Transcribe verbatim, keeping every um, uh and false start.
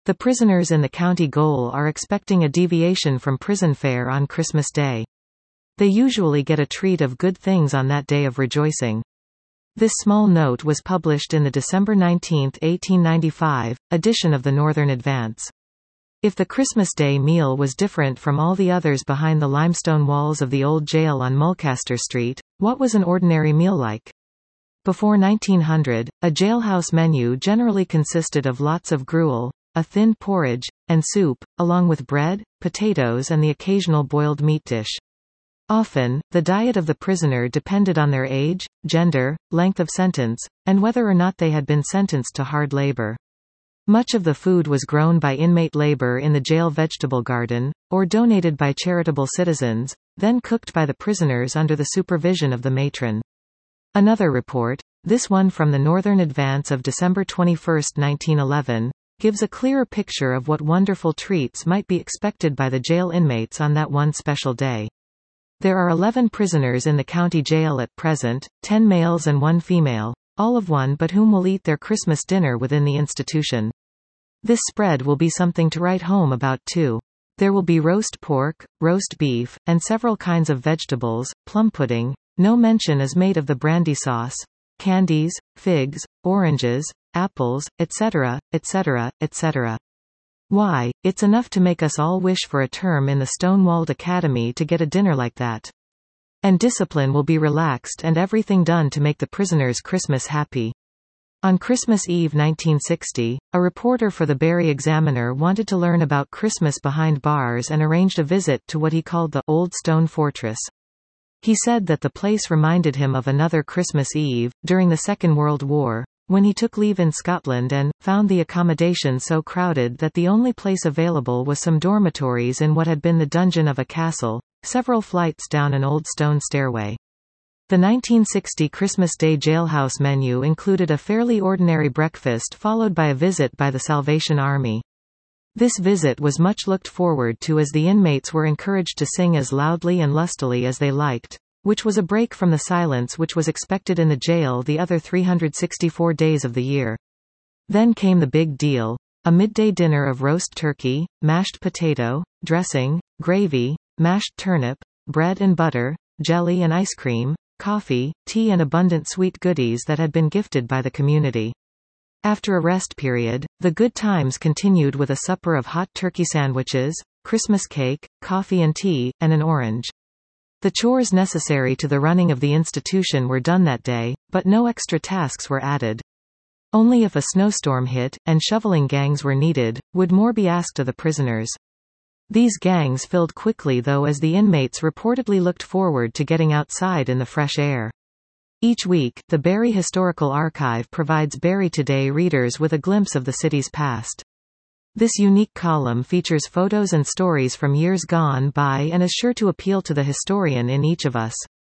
The prisoners in the county gaol are expecting a deviation from prison fare on Christmas Day. They usually get a treat of good things on that day of rejoicing. This small note was published in the December nineteenth eighteen ninety-five, edition of the Northern Advance. If the Christmas Day meal was different from all the others behind the limestone walls of the old jail on Mulcaster Street, what was an ordinary meal like? Before nineteen hundred, a jailhouse menu generally consisted of lots of gruel, a thin porridge, and soup, along with bread, potatoes and the occasional boiled meat dish. Often, the diet of the prisoner depended on their age, gender, length of sentence, and whether or not they had been sentenced to hard labor. Much of the food was grown by inmate labor in the jail vegetable garden, or donated by charitable citizens, then cooked by the prisoners under the supervision of the matron. Another report, this one from the Northern Advance of December twenty-first nineteen eleven, gives a clearer picture of what wonderful treats might be expected by the jail inmates on that one special day. There are eleven prisoners in the county jail at present, ten males and one female, all of one but whom will eat their Christmas dinner within the institution. This spread will be something to write home about too. There will be roast pork, roast beef, and several kinds of vegetables, plum pudding, no mention is made of the brandy sauce, candies, figs, oranges, apples, et cetera, et cetera, et cetera. Why, it's enough to make us all wish for a term in the stone-walled academy to get a dinner like that. And discipline will be relaxed and everything done to make the prisoners Christmas happy. On Christmas Eve nineteen sixty, a reporter for the Barrie Examiner wanted to learn about Christmas behind bars and arranged a visit to what he called the Old Stone Fortress. He said that the place reminded him of another Christmas Eve, during the Second World War, when he took leave in Scotland and found the accommodation so crowded that the only place available was some dormitories in what had been the dungeon of a castle, several flights down an old stone stairway. The nineteen sixty Christmas Day jailhouse menu included a fairly ordinary breakfast followed by a visit by the Salvation Army. This visit was much looked forward to as the inmates were encouraged to sing as loudly and lustily as they liked, which was a break from the silence which was expected in the jail the other three hundred sixty-four days of the year. Then came the big deal, a midday dinner of roast turkey, mashed potato, dressing, gravy, mashed turnip, bread and butter, jelly and ice cream, coffee, tea and abundant sweet goodies that had been gifted by the community. After a rest period, the good times continued with a supper of hot turkey sandwiches, Christmas cake, coffee and tea, and an orange. The chores necessary to the running of the institution were done that day, but no extra tasks were added. Only if a snowstorm hit, and shoveling gangs were needed, would more be asked of the prisoners. These gangs filled quickly though, as the inmates reportedly looked forward to getting outside in the fresh air. Each week, the Barrie Historical Archive provides Barrie Today readers with a glimpse of the city's past. This unique column features photos and stories from years gone by and is sure to appeal to the historian in each of us.